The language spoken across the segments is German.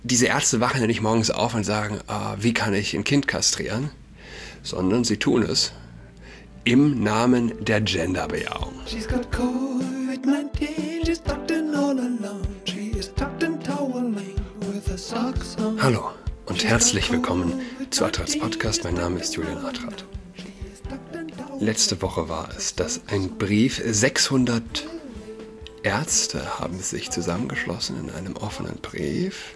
Diese Ärzte wachen ja nicht morgens auf und sagen, wie kann ich ein Kind kastrieren, sondern sie tun es im Namen der Genderbejahung. She's got COVID-19, she's tucked in all alone. She is tucked and toweling with her socks on. Hallo und herzlich willkommen zu Adrats Podcast. Mein Name ist Julian Adrat. Letzte Woche war es, dass ein Brief, 600 Ärzte haben sich zusammengeschlossen in einem offenen Brief.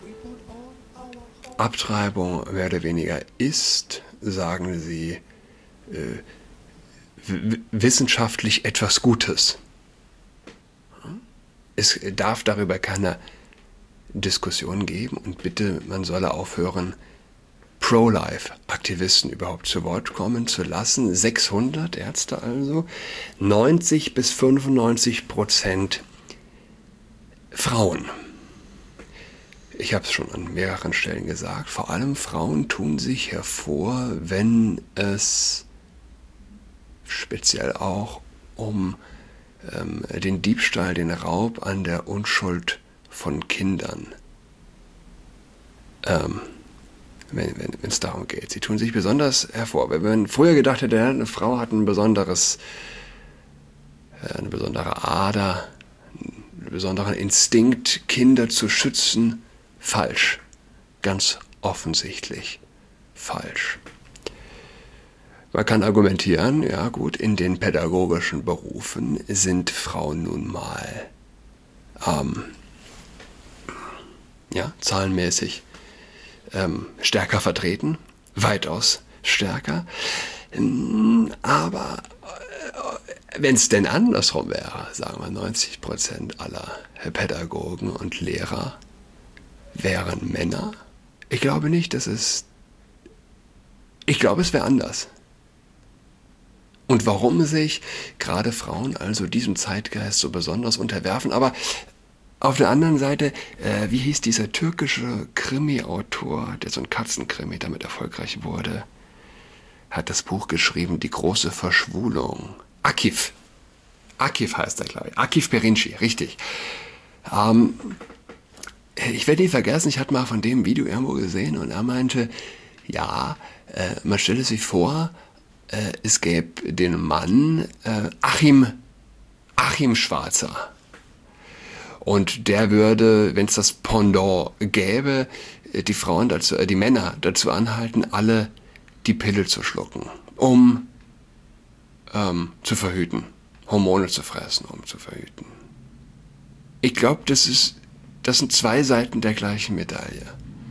Abtreibung mehr oder weniger ist, sagen sie, wissenschaftlich etwas Gutes. Es darf darüber keine Diskussion geben und bitte, man solle aufhören, Pro-Life-Aktivisten überhaupt zu Wort kommen zu lassen. 600 Ärzte also, 90-95% Frauen. Ich habe es schon an mehreren Stellen gesagt, vor allem Frauen tun sich hervor, wenn es speziell auch um den Diebstahl, den Raub an der Unschuld von Kindern, wenn es darum geht. Sie tun sich besonders hervor. Wenn man früher gedacht hätte, eine Frau hat eine besondere Ader, einen besonderen Instinkt, Kinder zu schützen, falsch. Ganz offensichtlich falsch. Man kann argumentieren, ja gut, in den pädagogischen Berufen sind Frauen nun mal zahlenmäßig stärker vertreten, weitaus stärker. Aber wenn es denn andersrum wäre, sagen wir 90% aller Pädagogen und Lehrer wären Männer. Ich glaube nicht, ich glaube, es wäre anders. Und warum sich gerade Frauen also diesem Zeitgeist so besonders unterwerfen, aber auf der anderen Seite, wie hieß dieser türkische Krimi-Autor, der so ein Katzenkrimi damit erfolgreich wurde, hat das Buch geschrieben, Die große Verschwulung. Akif heißt er, glaube ich. Akif Perinci, richtig. Ich werde nie vergessen, ich hatte mal von dem Video irgendwo gesehen und er meinte, ja, man stelle sich vor, es gäbe den Mann Achim Schwarzer. Und der würde, wenn es das Pendant gäbe, die Männer dazu anhalten, alle die Pille zu schlucken, um zu verhüten, Hormone zu fressen, um zu verhüten. Ich glaube, das sind zwei Seiten der gleichen Medaille.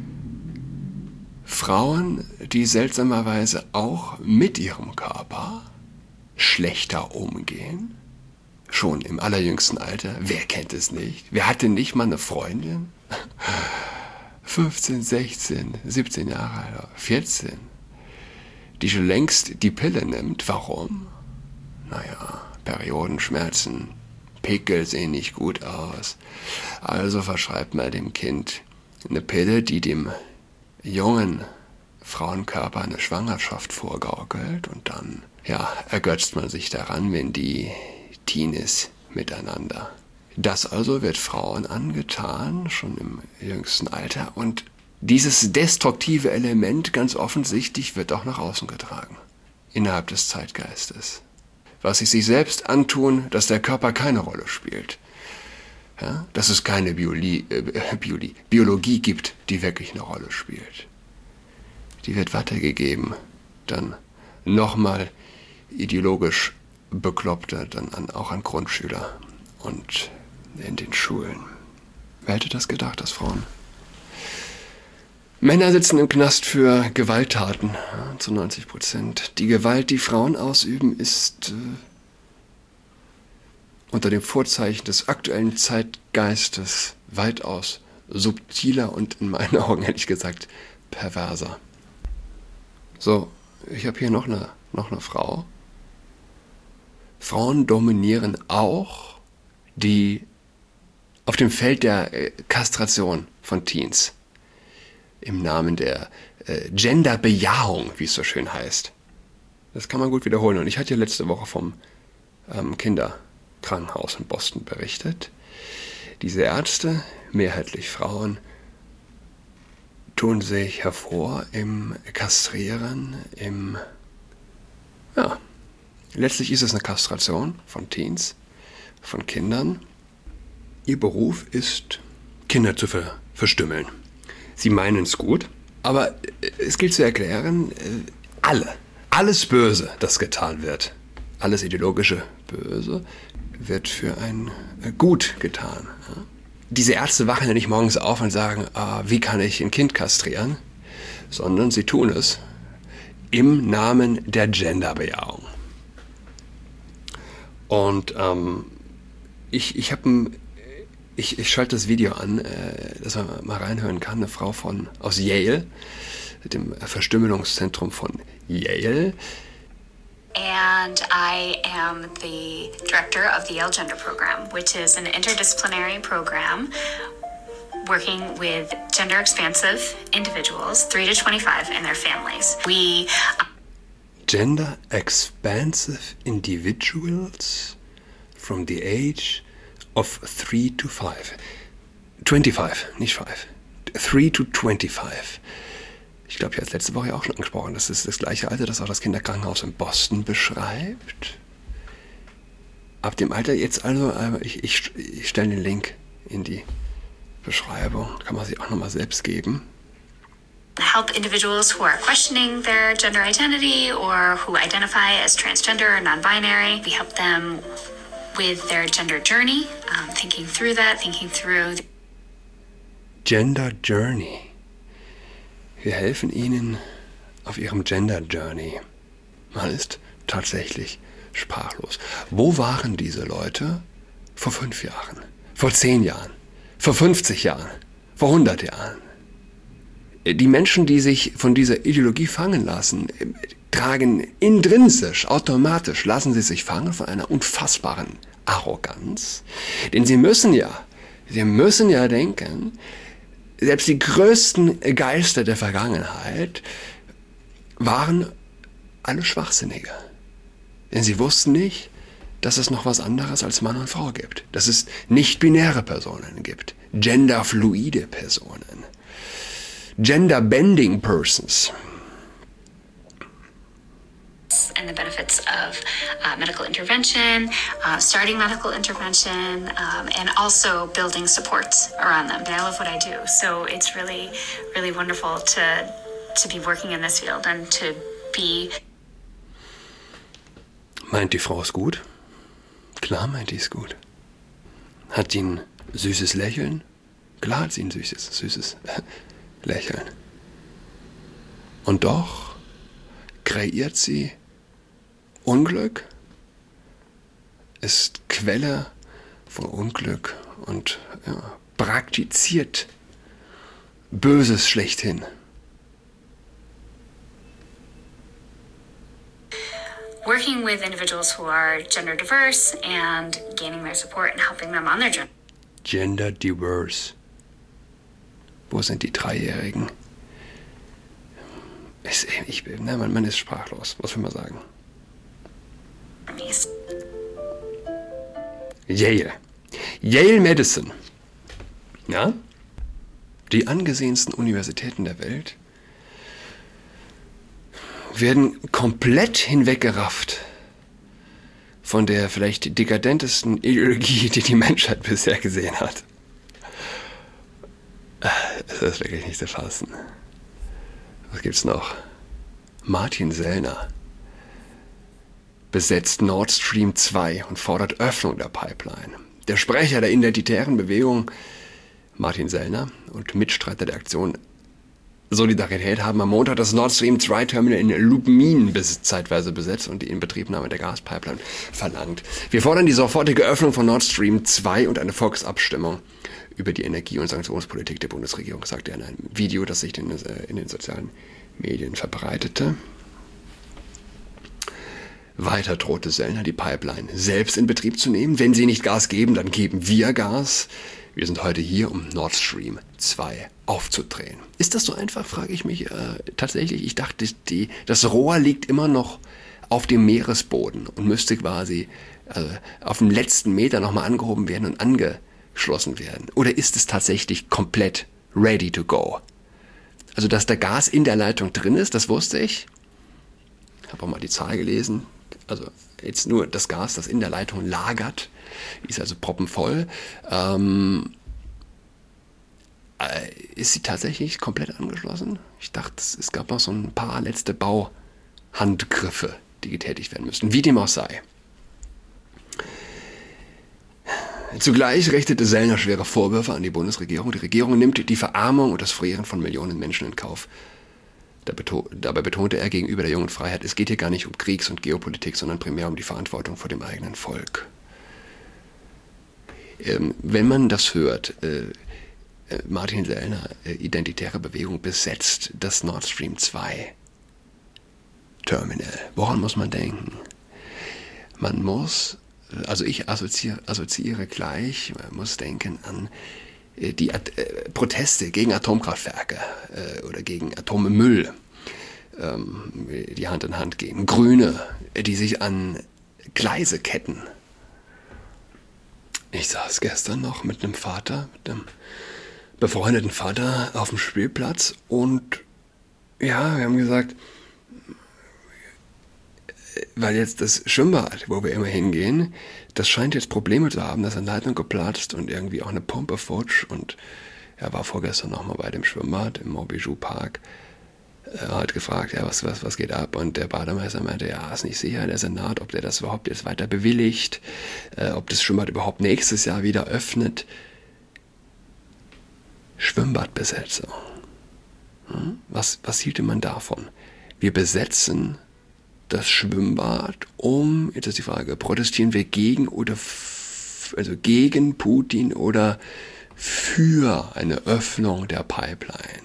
Frauen, die seltsamerweise auch mit ihrem Körper schlechter umgehen, schon im allerjüngsten Alter. Wer kennt es nicht? Wer hatte nicht mal eine Freundin? 15, 16, 17 Jahre alt, 14, die schon längst die Pille nimmt. Warum? Naja, Periodenschmerzen, Pickel sehen nicht gut aus. Also verschreibt man dem Kind eine Pille, die dem jungen Frauenkörper eine Schwangerschaft vorgaukelt und dann, ergötzt man sich daran, wenn die Teenies miteinander. Das also wird Frauen angetan, schon im jüngsten Alter, und dieses destruktive Element, ganz offensichtlich, wird auch nach außen getragen, innerhalb des Zeitgeistes. Was sie sich selbst antun, dass der Körper keine Rolle spielt. Ja, dass es keine Biologie gibt, die wirklich eine Rolle spielt. Die wird weitergegeben, dann nochmal ideologisch Bekloppter, dann auch an Grundschüler und in den Schulen. Wer hätte das gedacht, dass Frauen? Männer sitzen im Knast für Gewalttaten, zu 90%. Die Gewalt, die Frauen ausüben, ist unter dem Vorzeichen des aktuellen Zeitgeistes weitaus subtiler und in meinen Augen, ehrlich gesagt, perverser. So, ich habe hier noch eine Frau. Frauen dominieren auch auf dem Feld der Kastration von Teens. Im Namen der Genderbejahung, wie es so schön heißt. Das kann man gut wiederholen. Und ich hatte ja letzte Woche vom Kinderkrankenhaus in Boston berichtet. Diese Ärzte, mehrheitlich Frauen, tun sich hervor im Kastrieren, letztlich ist es eine Kastration von Teens, von Kindern. Ihr Beruf ist, Kinder zu verstümmeln. Sie meinen es gut, aber es gilt zu erklären, alles Böse, das getan wird, alles ideologische Böse, wird für ein Gut getan. Diese Ärzte wachen ja nicht morgens auf und sagen, wie kann ich ein Kind kastrieren, sondern sie tun es im Namen der Genderbejahung. Und ich schalte das Video an, dass man mal reinhören kann. Eine Frau aus Yale, dem Verstümmelungszentrum von Yale. And I am the director of the Yale Gender Program, which is an interdisciplinary program working with gender expansive individuals, 3 to 25, and their families. Gender expansive individuals from the age of 3 to 5. 25, nicht 5. 3 to 25. Ich glaube, ich habe es letzte Woche auch schon angesprochen. Das ist das gleiche Alter, das auch das Kinderkrankenhaus in Boston beschreibt. Ab dem Alter jetzt also, ich stelle den Link in die Beschreibung. Kann man sich auch nochmal selbst geben. Help individuals who are questioning their gender identity or who identify as transgender or non-binary. We help them with their gender journey, thinking through Gender Journey. Wir helfen ihnen auf ihrem Gender Journey. Man ist tatsächlich sprachlos. Wo waren diese Leute vor 5 Jahren, vor 10 Jahren, vor 50 Jahren, vor 100 Jahren? Die Menschen, die sich von dieser Ideologie fangen lassen, tragen intrinsisch, automatisch, lassen sie sich fangen von einer unfassbaren Arroganz. Denn sie müssen ja denken, selbst die größten Geister der Vergangenheit waren alle Schwachsinnige. Denn sie wussten nicht, dass es noch was anderes als Mann und Frau gibt. Dass es nicht-binäre Personen gibt. Genderfluide Personen. Gender-bending persons. and the benefits of medical intervention, starting medical intervention, and also building supports around them. And I love what I do. So it's really, really wonderful to be working in this field and to be... Meint die Frau es gut? Klar meint die es gut. Hat sie ein süßes Lächeln? Klar hat sie ein süßes Lächeln. Und doch kreiert sie Unglück, ist Quelle von Unglück und praktiziert Böses schlechthin. Working with individuals who are gender diverse and gaining their support and helping them on their journey. Gender diverse. Wo sind die Dreijährigen? Man ist sprachlos. Was will man sagen? Yale Medicine. Ja? Die angesehensten Universitäten der Welt werden komplett hinweggerafft von der vielleicht dekadentesten Ideologie, die die Menschheit bisher gesehen hat. Das ist wirklich nicht zu fassen. Was gibt's noch? Martin Sellner besetzt Nord Stream 2 und fordert Öffnung der Pipeline. Der Sprecher der identitären Bewegung, Martin Sellner, und Mitstreiter der Aktion Solidarität haben am Montag das Nord Stream 2 Terminal in Lubmin zeitweise besetzt und die Inbetriebnahme der Gaspipeline verlangt. Wir fordern die sofortige Öffnung von Nord Stream 2 und eine Volksabstimmung über die Energie- und Sanktionspolitik der Bundesregierung, sagte er in einem Video, das sich in den sozialen Medien verbreitete. Weiter drohte Sellner, die Pipeline selbst in Betrieb zu nehmen. Wenn sie nicht Gas geben, dann geben wir Gas. Wir sind heute hier, um Nord Stream 2 aufzudrehen. Ist das so einfach, frage ich mich tatsächlich. Ich dachte, das Rohr liegt immer noch auf dem Meeresboden und müsste quasi auf dem letzten Meter nochmal angehoben werden und angeschlossen werden. Oder ist es tatsächlich komplett ready to go? Also, dass da Gas in der Leitung drin ist, das wusste ich. Ich habe auch mal die Zahl gelesen. Also jetzt nur das Gas, das in der Leitung lagert, ist also proppenvoll. Ist sie tatsächlich komplett angeschlossen? Ich dachte, es gab noch so ein paar letzte Bauhandgriffe, die getätigt werden müssten. Wie dem auch sei. Zugleich richtete Sellner schwere Vorwürfe an die Bundesregierung. Die Regierung nimmt die Verarmung und das Frieren von Millionen Menschen in Kauf. Dabei betonte er gegenüber der Jungen Freiheit, es geht hier gar nicht um Kriegs- und Geopolitik, sondern primär um die Verantwortung vor dem eigenen Volk. Wenn man das hört, Martin Sellner, Identitäre Bewegung, besetzt das Nord Stream 2 Terminal. Woran muss man denken? Man muss, also ich assoziiere gleich, man muss denken an die Proteste gegen Atomkraftwerke oder gegen Atommüll, die Hand in Hand gehen. Grüne, die sich an Gleise ketten. Ich saß gestern noch mit einem befreundeten Vater auf dem Spielplatz und ja, wir haben gesagt, weil jetzt das Schwimmbad, wo wir immer hingehen, das scheint jetzt Probleme zu haben, dass eine Leitung geplatzt und irgendwie auch eine Pumpe futsch und er war vorgestern nochmal bei dem Schwimmbad im Montbijou Park. Er hat gefragt, ja, was geht ab? Und der Bademeister meinte, ja, ist nicht sicher, der Senat, ob der das überhaupt jetzt weiter bewilligt, ob das Schwimmbad überhaupt nächstes Jahr wieder öffnet. Schwimmbadbesetzung. Was hielte man davon? Wir besetzen das Schwimmbad, jetzt ist die Frage, protestieren wir gegen gegen Putin oder für eine Öffnung der Pipeline?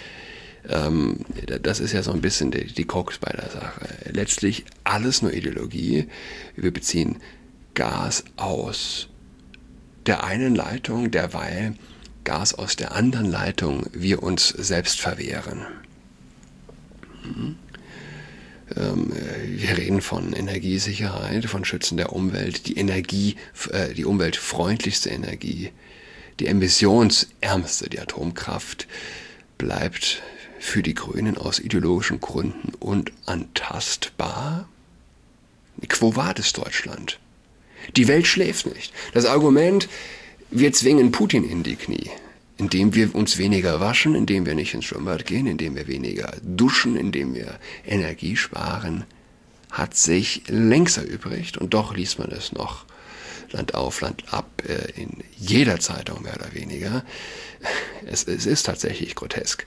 Das ist ja so ein bisschen die Krux bei der Sache. Letztlich alles nur Ideologie. Wir beziehen Gas aus der einen Leitung, derweil Gas aus der anderen Leitung wir uns selbst verwehren. Wir reden von Energiesicherheit, von Schützen der Umwelt, die umweltfreundlichste Energie, die emissionsärmste, die Atomkraft, bleibt für die Grünen aus ideologischen Gründen unantastbar. Quo vadis Deutschland? Die Welt schläft nicht. Das Argument, wir zwingen Putin in die Knie, indem wir uns weniger waschen, indem wir nicht ins Schwimmbad gehen, indem wir weniger duschen, indem wir Energie sparen, hat sich längst erübrigt und doch liest man es noch Land auf, Land ab, in jeder Zeitung mehr oder weniger. Es ist tatsächlich grotesk.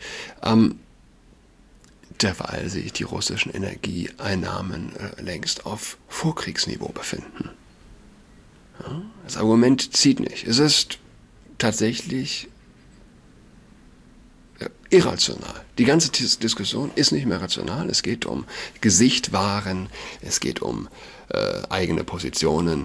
Derweil sich die russischen Energieeinnahmen längst auf Vorkriegsniveau befinden. Ja, das Argument zieht nicht. Es ist tatsächlich irrational. Die ganze Diskussion ist nicht mehr rational. Es geht um Gesicht wahren, es geht um eigene Positionen,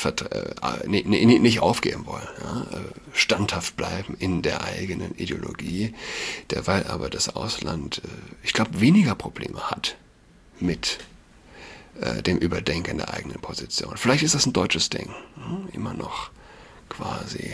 nicht aufgeben wollen, ja? Standhaft bleiben in der eigenen Ideologie, derweil aber das Ausland, ich glaube, weniger Probleme hat mit dem Überdenken der eigenen Position. Vielleicht ist das ein deutsches Ding, immer noch quasi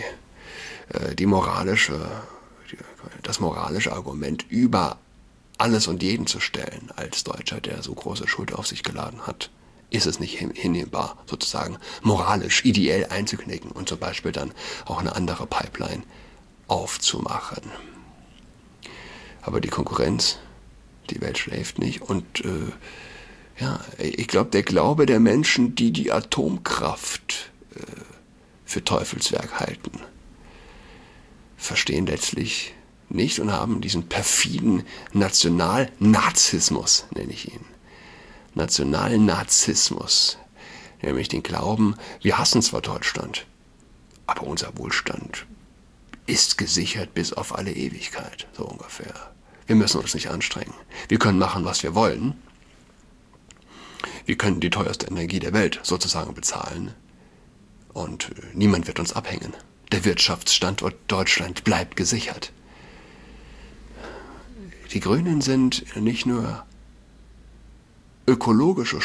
das moralische Argument über alles und jeden zu stellen als Deutscher, der so große Schuld auf sich geladen hat. Ist es nicht hinnehmbar, sozusagen moralisch, ideell einzuknicken und zum Beispiel dann auch eine andere Pipeline aufzumachen. Aber die Konkurrenz, die Welt schläft nicht und ich glaube, der Glaube der Menschen, die die Atomkraft für Teufelswerk halten, verstehen letztlich nicht und haben diesen perfiden Nationalnazismus, nenne ich ihn. Nationalnazismus, nämlich den Glauben, wir hassen zwar Deutschland, aber unser Wohlstand ist gesichert bis auf alle Ewigkeit, so ungefähr. Wir müssen uns nicht anstrengen. Wir können machen, was wir wollen. Wir können die teuerste Energie der Welt sozusagen bezahlen und niemand wird uns abhängen. Der Wirtschaftsstandort Deutschland bleibt gesichert. Die Grünen sind nicht nur ökologische,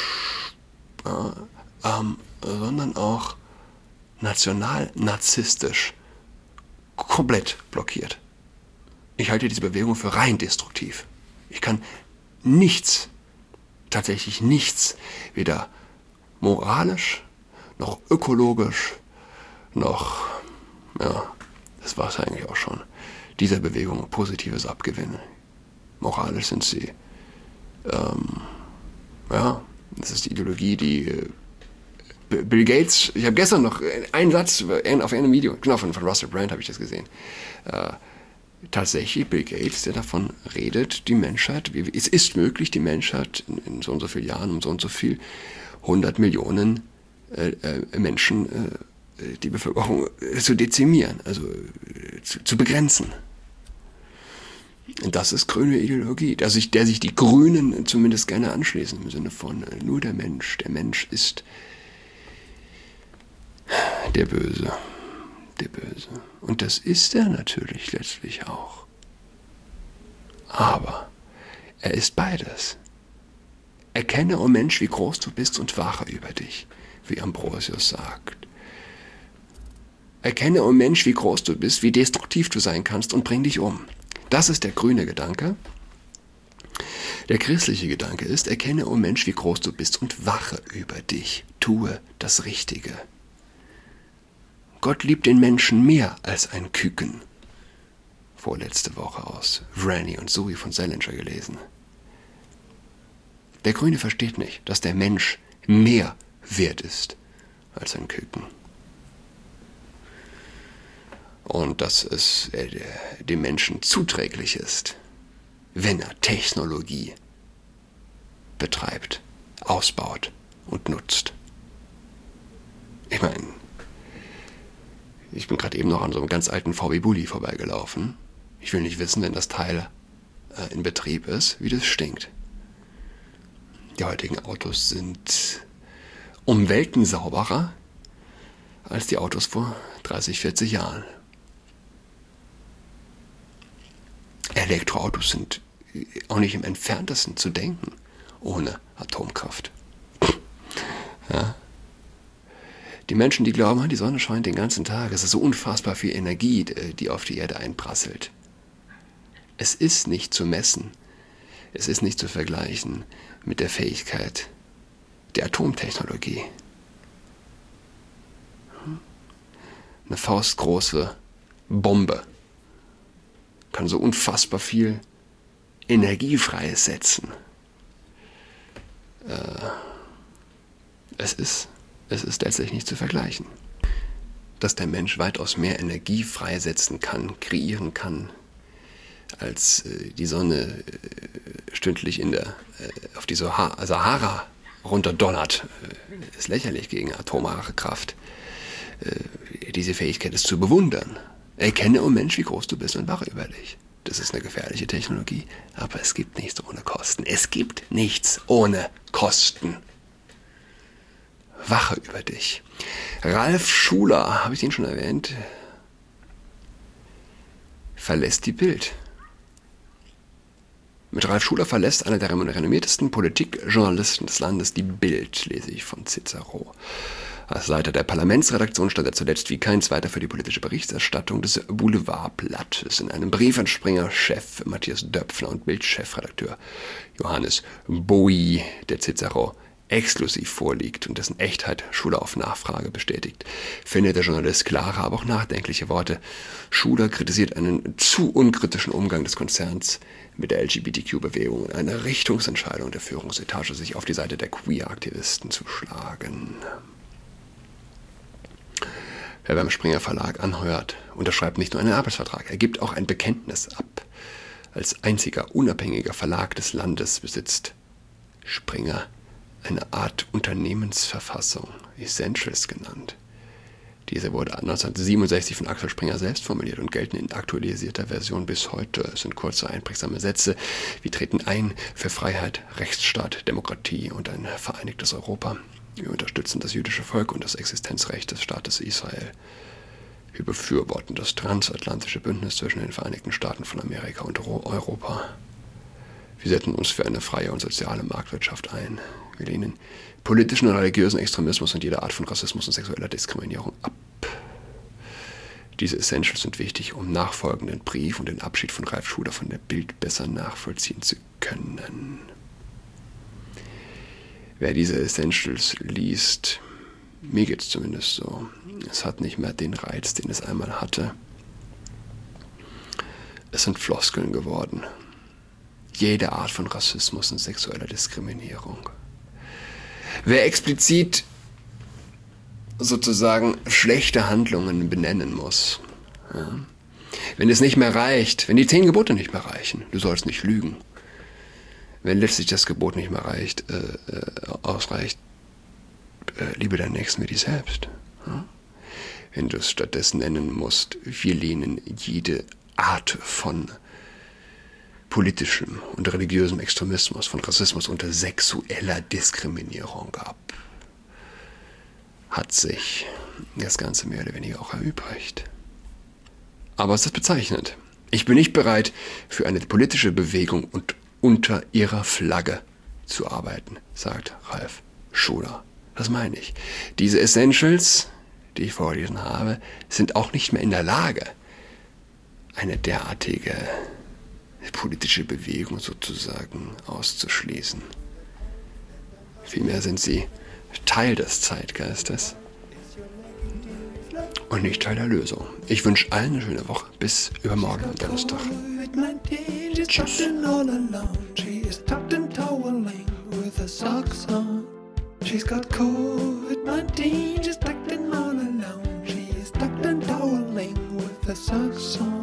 sondern auch national-narzisstisch komplett blockiert. Ich halte diese Bewegung für rein destruktiv. Ich kann nichts, tatsächlich nichts, weder moralisch, noch ökologisch, noch, ja, das war es eigentlich auch schon, dieser Bewegung Positives abgewinnen. Moralisch sind sie, ja, das ist die Ideologie, die Bill Gates, ich habe gestern noch einen Satz auf einem Video, genau, von Russell Brand habe ich das gesehen, tatsächlich Bill Gates, der davon redet, die Menschheit, es ist möglich, die Menschheit in so und so vielen Jahren, um so und so viel 100 Millionen Menschen, die Bevölkerung zu dezimieren, also zu begrenzen. Und das ist grüne Ideologie, der sich die Grünen zumindest gerne anschließen, im Sinne von nur der Mensch ist der Böse. Der Böse. Und das ist er natürlich letztlich auch. Aber er ist beides. Erkenne, o Mensch, wie groß du bist und wache über dich, wie Ambrosius sagt. Erkenne, o Mensch, wie groß du bist, wie destruktiv du sein kannst und bring dich um. Das ist der grüne Gedanke. Der christliche Gedanke ist, erkenne, o Mensch, wie groß du bist und wache über dich. Tue das Richtige. Gott liebt den Menschen mehr als ein Küken. Vorletzte Woche aus Vranny und Zoe von Salinger gelesen. Der Grüne versteht nicht, dass der Mensch mehr wert ist als ein Küken. Und dass es dem Menschen zuträglich ist, wenn er Technologie betreibt, ausbaut und nutzt. Ich meine, ich bin gerade eben noch an so einem ganz alten VW Bulli vorbeigelaufen. Ich will nicht wissen, wenn das Teil in Betrieb ist, wie das stinkt. Die heutigen Autos sind um Welten sauberer als die Autos vor 30, 40 Jahren. Elektroautos sind auch nicht im Entferntesten zu denken ohne Atomkraft. Ja. Die Menschen, die glauben, die Sonne scheint den ganzen Tag, es ist so unfassbar viel Energie, die auf die Erde einprasselt. Es ist nicht zu messen, es ist nicht zu vergleichen mit der Fähigkeit der Atomtechnologie. Eine faustgroße Bombe kann so unfassbar viel Energie freisetzen. Es ist letztlich nicht zu vergleichen. Dass der Mensch weitaus mehr Energie freisetzen kann, kreieren kann, als die Sonne stündlich auf die Sahara runterdonnert, ist lächerlich gegen atomare Kraft. Diese Fähigkeit ist zu bewundern. Erkenne, o Mensch, wie groß du bist und wache über dich. Das ist eine gefährliche Technologie, aber es gibt nichts ohne Kosten. Es gibt nichts ohne Kosten. Wache über dich. Ralf Schuler, habe ich den schon erwähnt, verlässt die Bild. Mit Ralf Schuler verlässt einer der renommiertesten Politikjournalisten des Landes die Bild, lese ich von Cicero. Als Leiter der Parlamentsredaktion stand er zuletzt wie kein zweiter für die politische Berichterstattung des Boulevardblattes. In einem Brief an Springer-Chef Matthias Döpfner und Bild-Chefredakteur Johannes Bowie, der Cicero exklusiv vorliegt und dessen Echtheit Schuler auf Nachfrage bestätigt, findet der Journalist klare, aber auch nachdenkliche Worte. Schuler kritisiert einen zu unkritischen Umgang des Konzerns mit der LGBTQ-Bewegung und eine Richtungsentscheidung der Führungsetage, sich auf die Seite der Queer-Aktivisten zu schlagen. Wer beim Springer Verlag anheuert, unterschreibt nicht nur einen Arbeitsvertrag, er gibt auch ein Bekenntnis ab. Als einziger unabhängiger Verlag des Landes besitzt Springer eine Art Unternehmensverfassung, Essentials genannt. Diese wurde 1967 von Axel Springer selbst formuliert und gelten in aktualisierter Version bis heute. Es sind kurze, einprägsame Sätze. Wir treten ein für Freiheit, Rechtsstaat, Demokratie und ein vereinigtes Europa. Wir unterstützen das jüdische Volk und das Existenzrecht des Staates Israel. Wir befürworten das transatlantische Bündnis zwischen den Vereinigten Staaten von Amerika und Europa. Wir setzen uns für eine freie und soziale Marktwirtschaft ein. Wir lehnen politischen und religiösen Extremismus und jede Art von Rassismus und sexueller Diskriminierung ab. Diese Essentials sind wichtig, um nachfolgenden Brief und den Abschied von Ralf Schuler von der Bild besser nachvollziehen zu können. Wer diese Essentials liest, mir geht es zumindest so, es hat nicht mehr den Reiz, den es einmal hatte. Es sind Floskeln geworden. Jede Art von Rassismus und sexueller Diskriminierung. Wer explizit sozusagen schlechte Handlungen benennen muss, ja, wenn es nicht mehr reicht, wenn die 10 Gebote nicht mehr reichen, du sollst nicht lügen, wenn letztlich das Gebot nicht mehr ausreicht, liebe deinen Nächsten wie dich selbst. Ja? Wenn du es stattdessen nennen musst, wir lehnen jede Art von politischem und religiösem Extremismus, von Rassismus unter sexueller Diskriminierung ab, hat sich das Ganze mehr oder weniger auch erübrigt. Aber es ist bezeichnend. Ich bin nicht bereit, für eine politische Bewegung und unter ihrer Flagge zu arbeiten, sagt Ralf Schuler. Das meine ich. Diese Essentials, die ich vorgelesen habe, sind auch nicht mehr in der Lage, eine derartige politische Bewegung sozusagen auszuschließen. Vielmehr sind sie Teil des Zeitgeistes und nicht Teil der Lösung. Ich wünsche allen eine schöne Woche. Bis übermorgen am Donnerstag. Tschüss. She's got COVID-19, she's tucked in all alone. She's tucked and toweling with her socks on.